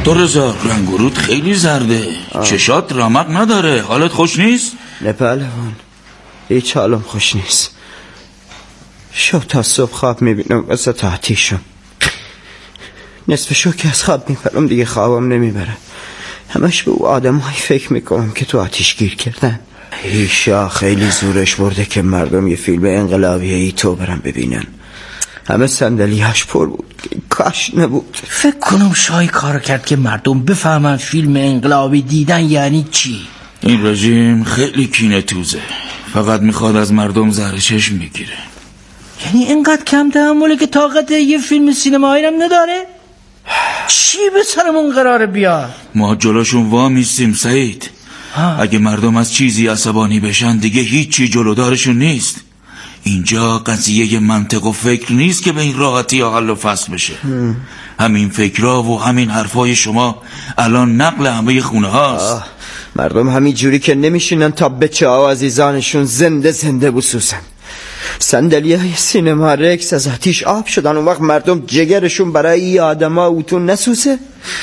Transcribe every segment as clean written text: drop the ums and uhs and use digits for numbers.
دکتر رضا، رنگ و رود خیلی زرده. چشات رمق نداره. حالت خوش نیست؟ نه پهلوان، هیچ حالم خوش نیست. شب تا صبح خواب میبینم واسه تعطیشم. نصف شو که از خواب میپرم دیگه خوابم نمیبره. همش به او آدم های فکر میکنم که تو آتیش گیر کردن. شاه خیلی زورش برده که مردم یه فیلم انقلابی ایتو برن ببینن. همه صندلیاش پر بود. کاش نبود. فکر کنم شاهی کار کرد که مردم بفهمن فیلم انقلابی دیدن یعنی چی. این رژیم خیلی کینه توزه، فقط میخواد از مردم زهر چشم بگیره. یعنی اینقدر کم تحمله که طاقت یه فیلم سینمایی هم نداره؟ چی به سرمون قراره بیاد؟ ما جلوشون وامیستیم سعید. اگه مردم از چیزی عصبانی بشن دیگه هیچی جلودارشون نیست. اینجا قضیه منطق و فکر نیست که به این راحتی حل و فصل بشه. همین فکرها و همین حرفای شما الان نقل همه خونه هاست. مردم همین جوری که نمیشینن تا بچه ها و عزیزانشون زنده بسوسن. صندلی های سینما رکس از آتیش آب شدن. اون وقت مردم جگرشون برای این آدم ها اوتون نسوسه.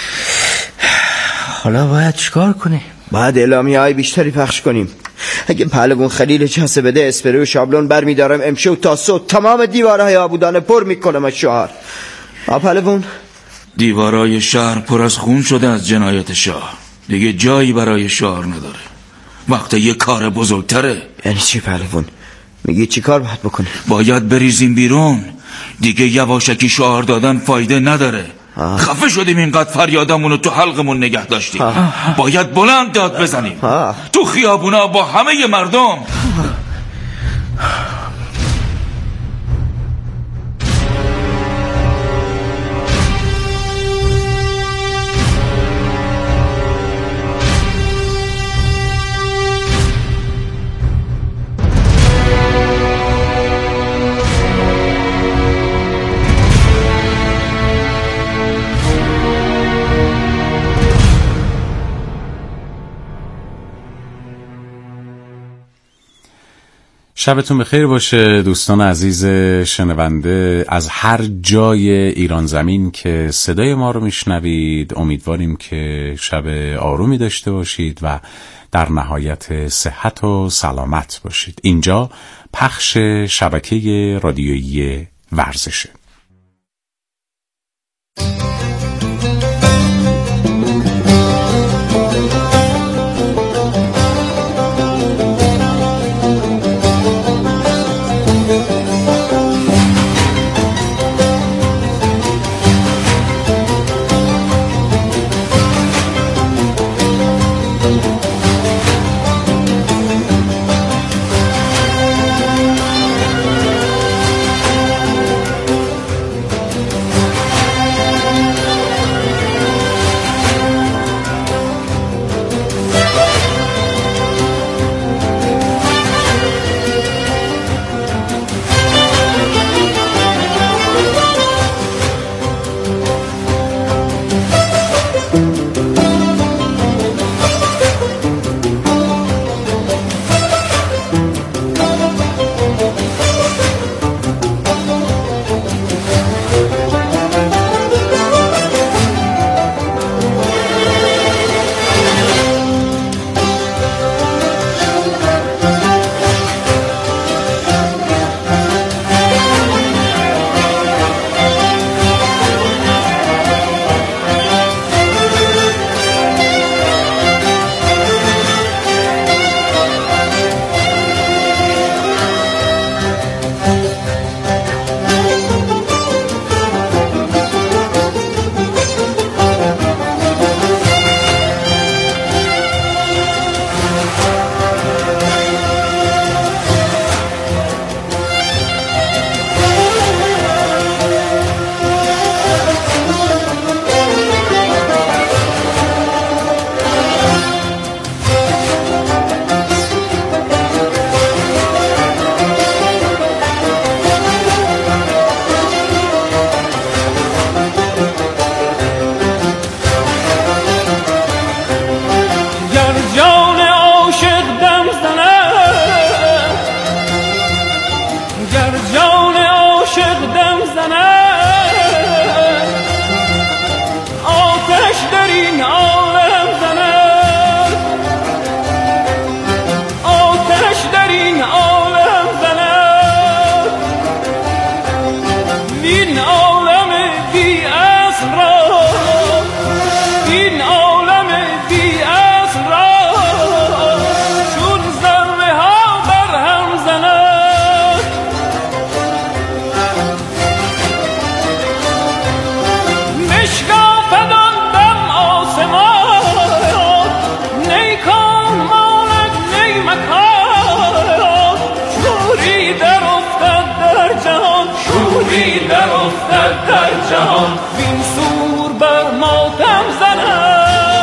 حالا باید چیکار کنی؟ باید اعلامیه های بیشتری پخش کنیم. اگه پهلوان خلیل اجازه بده اسپری و شابلون برمیدارم امشب تا صبح تمام دیوارهای آبودانه پر میکنم از شهر. پهلوان، دیوارهای شهر پر از خون شده از جنایت شاه. دیگه جایی برای شهر نداره. وقت یه کار بزرگتره. یعنی چی پهلوان؟ میگی چی کار باید بکنی؟ باید بریزیم بیرون. دیگه یواشکی شعار دادن فایده نداره. خفه شدیم اینقدر فریادمونو تو حلقمون نگه داشتیم. باید بلند داد بزنیم تو خیابونا با همه مردم. شبتون بخیر باشه دوستان عزیز شنونده از هر جای ایران زمین که صدای ما رو میشنوید. امیدواریم که شب آرومی داشته باشید و در نهایت صحت و سلامت باشید. اینجا پخش شبکه رادیویی ورزشه. جهان وین سور بر ماتم زند.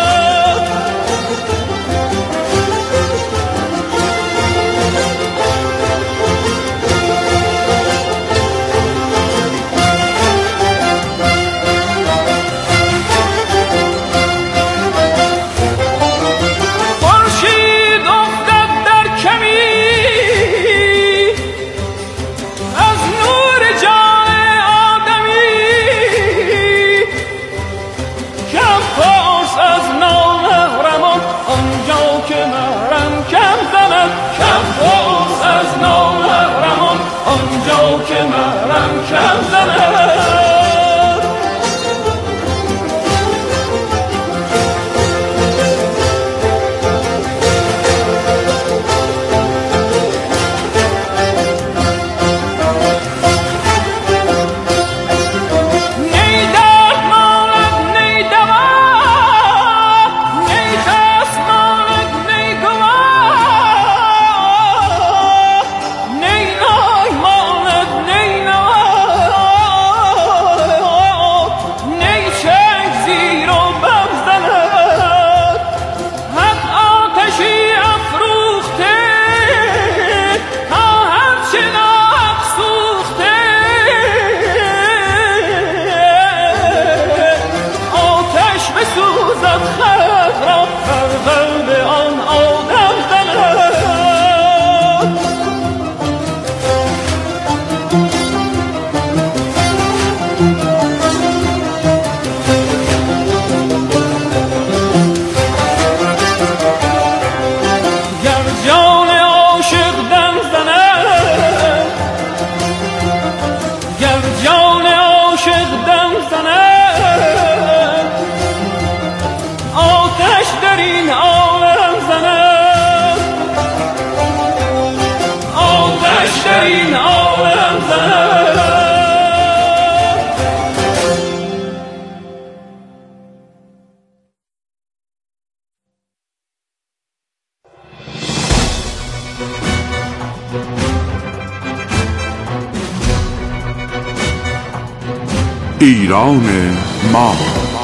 ایران ما.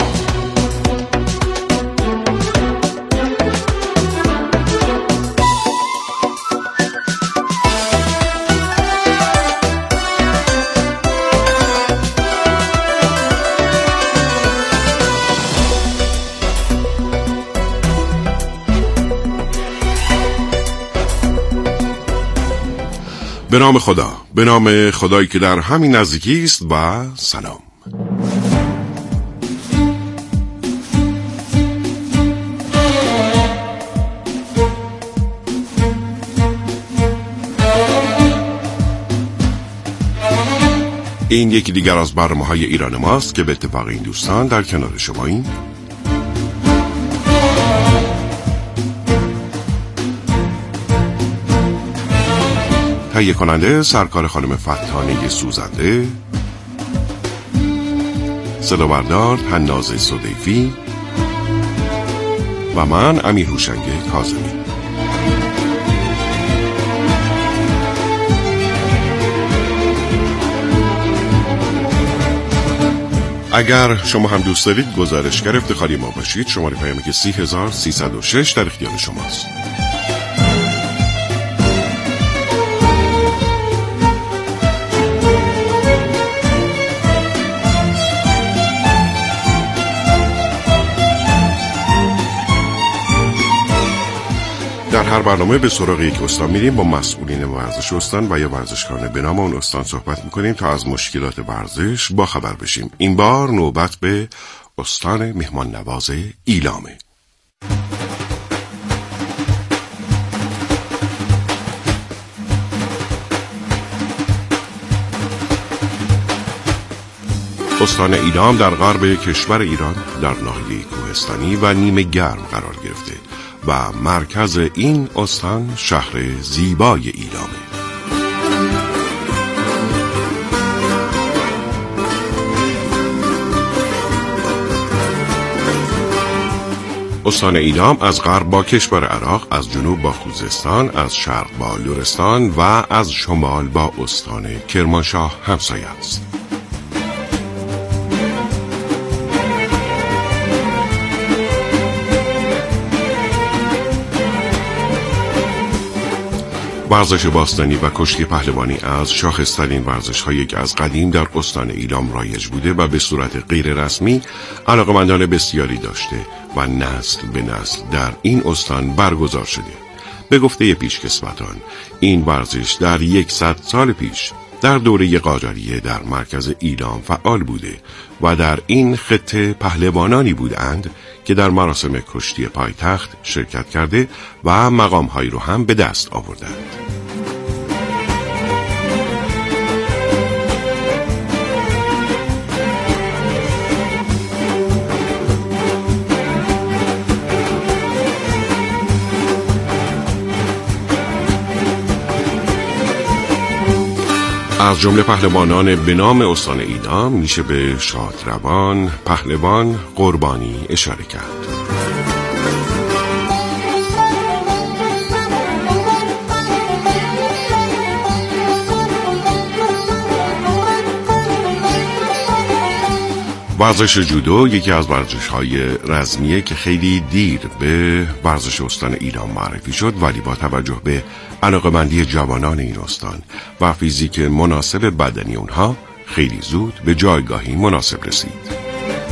به نام خدا، به نام خدایی که در همین نزدیکی است و سلام. این یکی دیگر از برنامه‌های ایران ماست که به اتفاق این دوستان در کنار شماییم. تهیه کننده سرکار خانم فتحانه سوزنده، صدابردار حناز صدیفی و من امیر هوشنگ کاظمی. اگر شما هم دوست دارید گزارشگر افتخاری ما باشید، شماره پیامک 30306 در اختیار شماست. در هر برنامه به سراغ یک استان میریم، با مسئولین ورزش استان و یا ورزشکاران به نام اون استان صحبت میکنیم تا از مشکلات ورزش با خبر بشیم. این بار نوبت به استان مهمان نواز ایلامه. استان ایلام در غرب کشور ایران در ناحیه کوهستانی و نیمه گرم قرار گرفته و مرکز این استان شهر زیبای ایلامه. استان ایلام از غرب با کشور عراق، از جنوب با خوزستان، از شرق با لرستان و از شمال با استان کرمانشاه همسایه است. ورزش باستانی و کشتی پهلوانی از شاخص‌ترین ورزش‌هایی که از قدیم در استان ایلام رایج بوده و به صورت غیر رسمی علاقمندان بسیاری داشته و نسل به نسل در این استان برگزار شده. به گفته پیشکسوتان این ورزش در 100 سال پیش در دوره قاجاریه در مرکز ایلام فعال بوده و در این خطه پهلوانانی بودند که در مراسم کشتی پایتخت شرکت کرده و مقام‌هایی رو هم به دست آوردند. از جمله پهلوانان به نام استان ایلام میشه به شادروان، پهلوان، قربانی اشاره کرد. ورزش جودو یکی از ورزش‌های رزمیه که خیلی دیر به ورزش استان ایلام معرفی شد، ولی با توجه به علاقه‌مندی جوانان این استان و فیزیک مناسب بدنی اونها خیلی زود به جایگاهی مناسب رسید.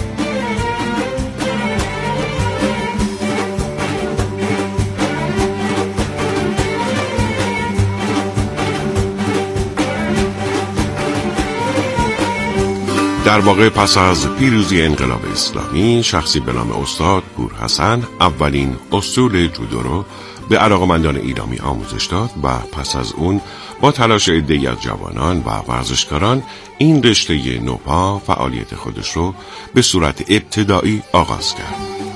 در واقع پس از پیروزی انقلاب اسلامی شخصی به نام استاد بورحسن اولین اصول جودو رو به علاقمندان ایلامی آموزش داد و پس از اون با تلاش عده‌ای از جوانان و ورزشکاران این رشته نوپا فعالیت خودش رو به صورت ابتدایی آغاز کرد.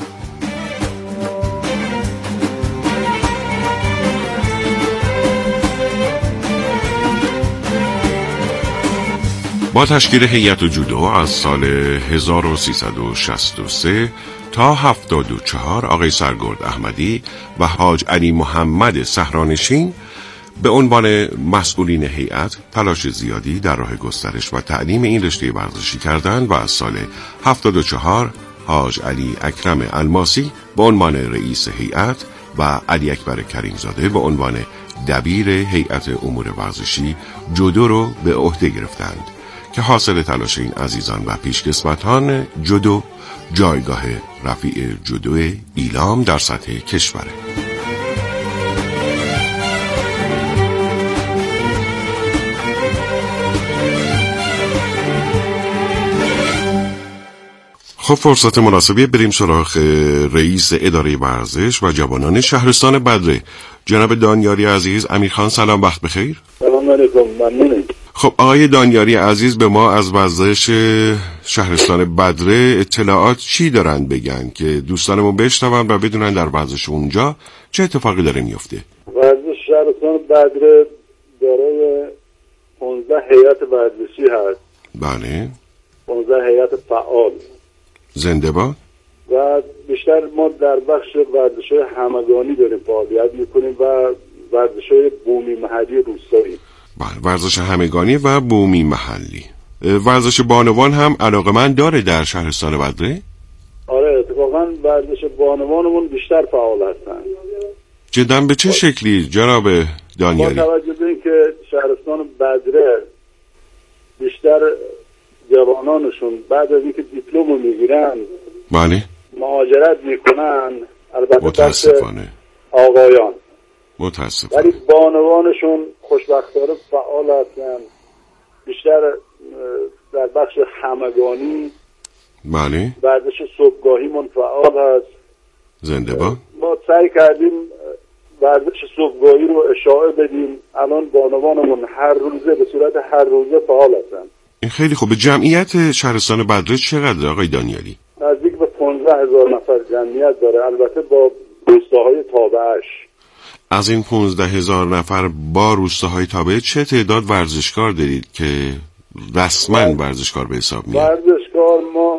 با تشکیل هیئت جودو از سال 1363 تا 74 آقای سرگرد احمدی و حاج علی محمد صحرانشین به عنوان مسئولین هیئت تلاش زیادی در راه گسترش و تعلیم این رشته ورزشی کردند و از سال 74 حاج علی اکرم الماسی به عنوان رئیس هیئت و علی اکبر کریمزاده به عنوان دبیر هیئت امور ورزشی جودو رو به عهده گرفتند که حاصل تلاش این عزیزان و پیشکسوتان جودو جایگاه رفیع جودو ایلام در سطح کشوره. خب فرصت مناسبی بریم سراغ رئیس اداره ورزش و جوانان شهرستان بدره، جناب دانیاری عزیز. امیرخان سلام، وقت بخیر. سلام علیکم، ممنونم. خب آقای دانیاری عزیز به ما از ورزش شهرستان بدره اطلاعات چی دارن بگن که دوستانمون بشنون و بدونن در ورزش اونجا چه اتفاقی داره میفته؟ ورزش شهرستان بدره دارای 15 هیئت ورزشی هست. بله. 15 هیئت فعال. زنده باد. و بیشتر ما در بخش ورزش‌های همگانی داریم فعالیت میکنیم و ورزش‌های بومی محلی روستایی. بله، ورزش همگانی و بومی محلی. ورزش بانوان هم علاقه‌مند داره در شهرستان بدره؟ آره، اتفاقا ورزش بانوانمون بیشتر فعال هستن. جدا به چه شکلی جناب دانیاری؟ با توجه به اینکه شهرستان بدره بیشتر جوانانشون بعد از اینکه دیپلم رو میگیرن بله مهاجرت میکنن، البته متاسفانه آقایان، متاسفانه، ولی بانوانشون خوشبختانه فعال هستن، بیشتر در بخش همگانی. بله. ورزش صبحگاهی من فعال هست. زنده باد. ما سعی کردیم ورزش صبحگاهی رو اشاعه بدیم. الان بانوانمون هر روزه به صورت هر روزه فعال هستن. این خیلی خوبه. جمعیت شهرستان بدره چقدر آقای دانیالی؟ نزدیک به 15,000 نفر جمعیت داره، البته با روستاهای تابعش. از این 15,000 نفر با روستاهای تابع چه تعداد ورزشکار دارید که رسما ورزشکار به حساب میاد؟ ورزشکار ما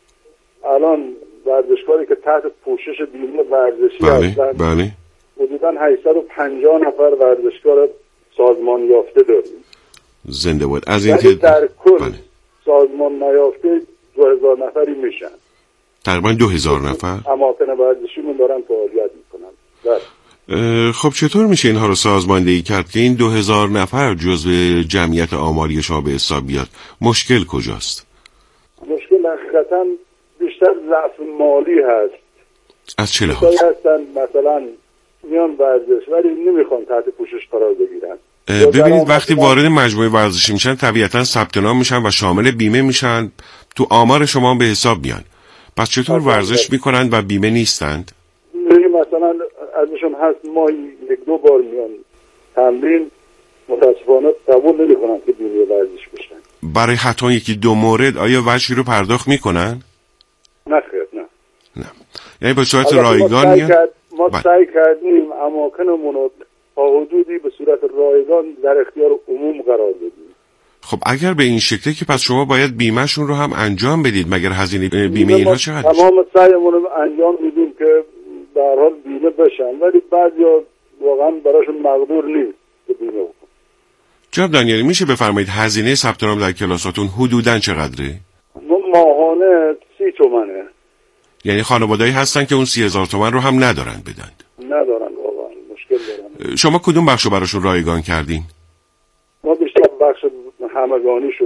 الان ورزشکاری که تحت پوشش بیمه ورزشی هستن بله. حدوداً 850 نفر ورزشکار سازمان یافته داریم. زنده بود. از این در کل سازمان نیافته 2000 نفری میشن. تقریبا 2000 نفر. اماکن ورزشیمون دارن فعالیت میکنن. خب چطور میشه اینها رو سازماندهی کرد که این 2000 نفر جزو جمعیت آماری شما به حساب بیاد؟ مشکل کجاست؟ مشکل حقیقتا بیشتر ضعف مالی هست. از چه لحاظ؟ هستن مثلا میان ورزش ولی نمیخوان تحت پوشش قرار بگیرن. ببینید وقتی وارد مجموعه ورزشی میشن طبیعتا ثبت نام میشن و شامل بیمه میشن، تو آمار شما به حساب میان. پس چطور ورزش میکنند و بیمه نیستند؟ مثلا ازشون هست ماهی 1-2 بار میان تمرین، متاسفانه قبول نمیکنن که بیمه ورزش بشن. برای حتی 1-2 مورد آیا وجهی رو پرداخت میکنن؟ نه خیر نه. یعنی به صورت رایگان میان؟ ما سعی کردیم اماکنمون رو تا حدودی به صورت رایگان در اختیار عموم قرار بدیم. خب اگر به این شکله که پس شما باید بیمهشون رو هم انجام بدید، مگر هزینه بیمه اینها چقدر میشه؟ تمام سعیمون رو انجام میدیم که به هر حال بیمه بشن، ولی بعضیا واقعا براشون مقدور نیست که بیمه بکنن. جناب دانیالی میشه بفرمایید هزینه ثبت نام در کلاساتون حدوداً چقدره؟ ماهانه 30 تومنه. یعنی خانواده‌ای هستن که اون 30,000 تومان رو هم ندارن بدن؟ ندارن واقعا، مشکل دارن. شما کدوم بخش رو براشون رایگان کردین؟ ما بیشتر بخش همگانیشو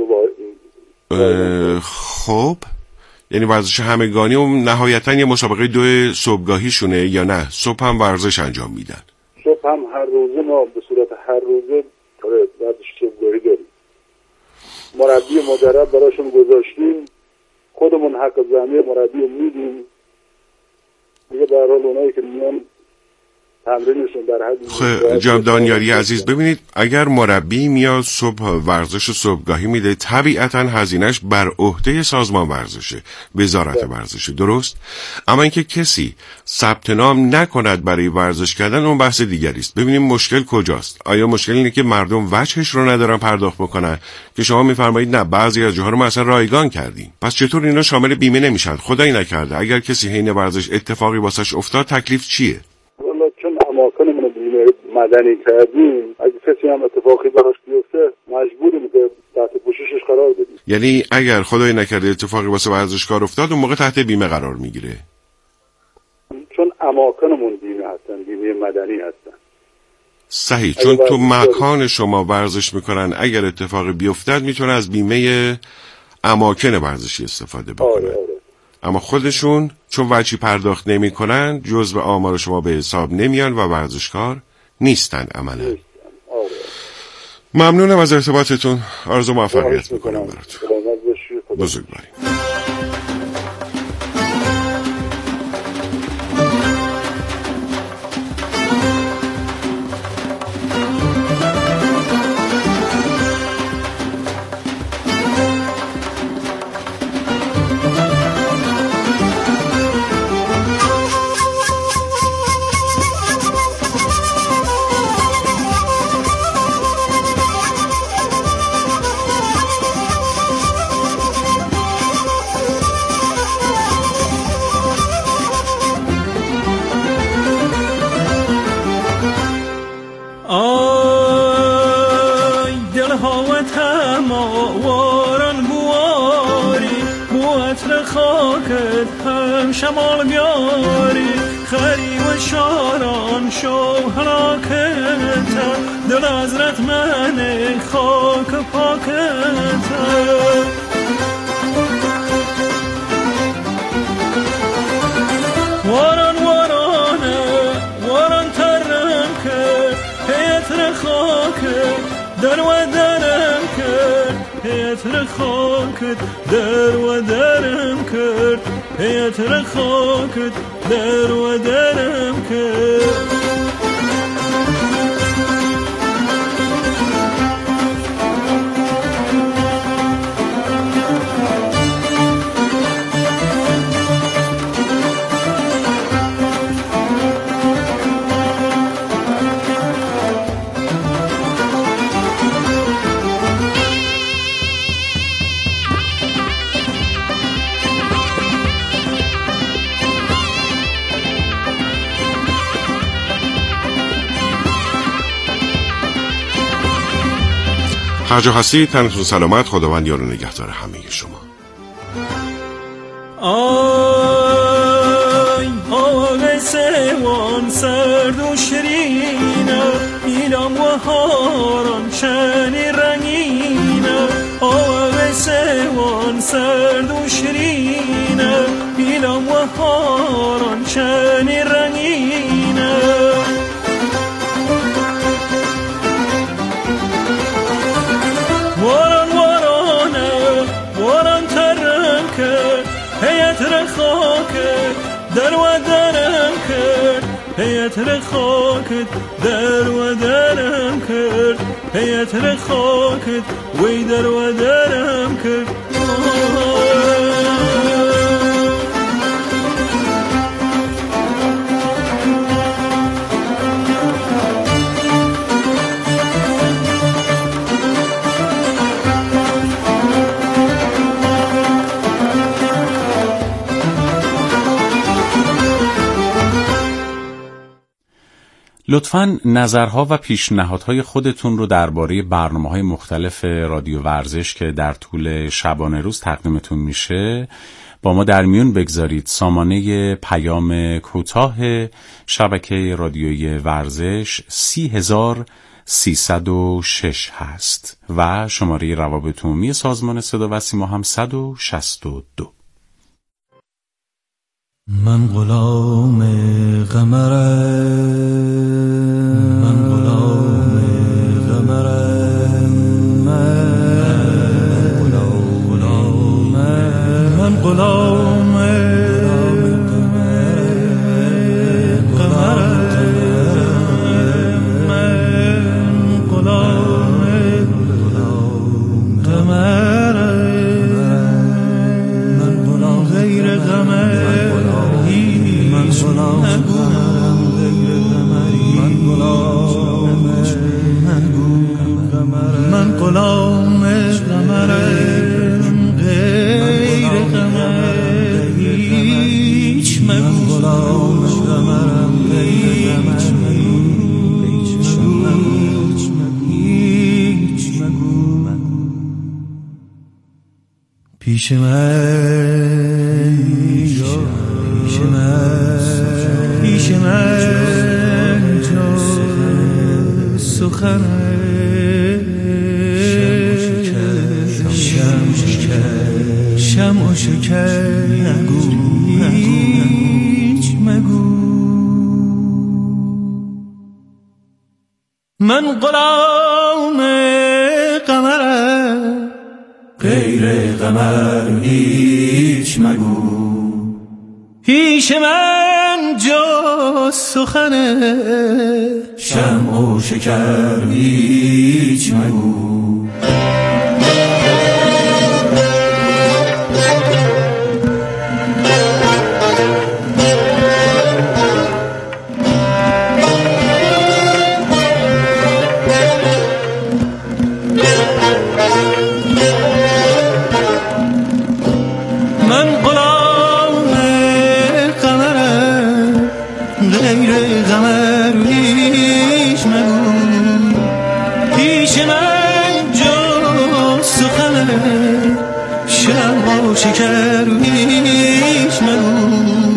خب یعنی ورزش همگانی و نهایتاً یه مسابقه 2 صبحگاهیشونه یا نه صبح هم ورزش انجام میدن؟ صبح هم هر روزه ما به صورت هر روزه ورزش صبحگاهی داریم. مربی مدرب براشون گذاشتیم، خودمون حق زمینی مربی رو میدیم دیگه. به هر حال اونایی که میان تمرینشون در حد جناب دانیالی عزیز، ببینید اگر مربی میاد صبح ورزش صبحگاهی میده، طبیعتا هزینهش بر عهده سازمان ورزشه، وزارت ورزشه، درست؟ اما اینکه کسی ثبت نام نکند برای ورزش کردن، اون بحث دیگری است. ببینیم مشکل کجاست. آیا مشکل اینه که مردم وجهش رو ندارن پرداخت بکنن که شما میفرمایید نه بعضی از جاها رو ما اصلا رایگان کردیم؟ پس چطور اینا شامل بیمه نمیشن؟ خدایی نکرده اگر کسی حین ورزش اتفاقی واسش افتاد تکلیف چیه؟ چون اماکنمون رو بیمه مدنی کردیم، اگه کسی هم اتفاقی براش بیفته مجبوریم که تحت پوششش قرار بدیم. یعنی اگر خدای نکرده اتفاقی واسه ورزشکار افتاد اون موقع تحت بیمه قرار میگیره؟ چون اماکنمون بیمه هستن، بیمه مدنی هستن. صحیح، چون تو مکان شما ورزش میکنن، اگر اتفاقی بیفتد میتونه از بیمه اماکن ورزشی استفاده بکنه. آره. اما خودشون چون وجهی پرداخت نمی کنن جزو آمار شما به حساب نمیان و ورزشکار نیستن عملا. ممنونم از ارتباطتون، آرزو موفقیت میکنم براتون. بزرگواری. شمال بیاری خری و شاران شو هلاکت دل حضرت من خاک پاکت واران ترم که پیتر خاکت در و درم کرد پیتر خاکت در و درم کرد پیتر خاکت در و درم کرد. هر جا هستید تنتون سلامت، خداوند یار و نگهدار همه شما. آی سوان سرد و شیرینه ایلام و هاران چنی رنگینه آب سوان سرد و شیرینه ایلام و هاران چنی رنگینه واران وارانه واران ترم کرد هیت رخاکت در و درم کرد هیت رخاکت در و درم کرد هیت رخاکت وی در و درم کرد لطفاً نظرها و پیشنهادهای خودتون رو درباره برنامه‌های مختلف رادیو ورزش که در طول شبانه روز تقدیمتون میشه با ما در میون بگذارید. سامانه پیام کوتاه شبکه رادیویی ورزش 30306 هست و شماره روابط عمومی سازمان صدا و سیما هم 162. من غلام قمرم، من غلام قمرم، من غلام من غلام پیش من جز سخن شمع و شکر هیچ مگو من غلام قمرم غیر قمر هیچ مگو پیش من جز سخن شمع و شکر هیچ مگو شکر هیچ مگو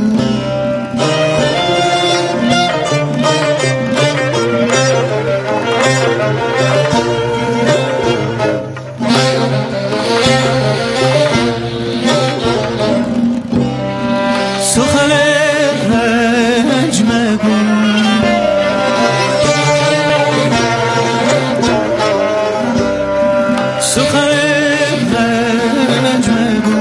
سخن رنج مگو سخن رنج مگو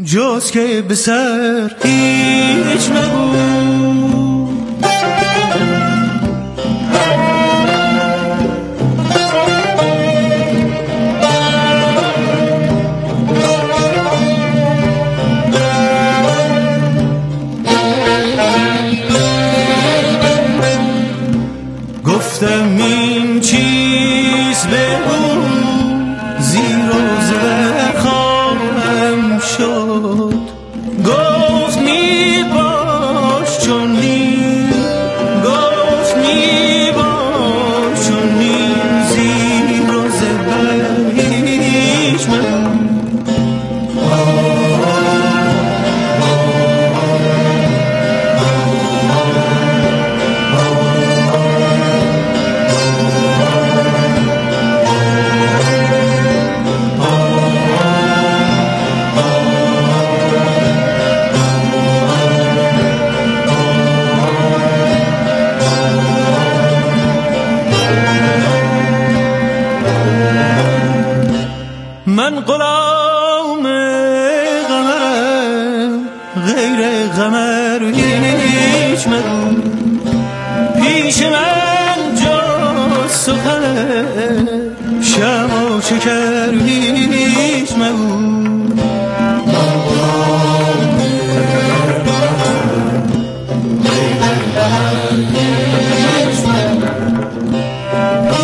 جز که به سر هیچ مگو. گفتم این چیز بگو زیر و زبر خواهم شد. گفت می باش چنین، گفت می باش چنین زیر و زبر هیچ مگو. من غلام قمرم، غیر قمر هیچ مگو. پیش من جز سخن شمع و شکر هیچ مگو.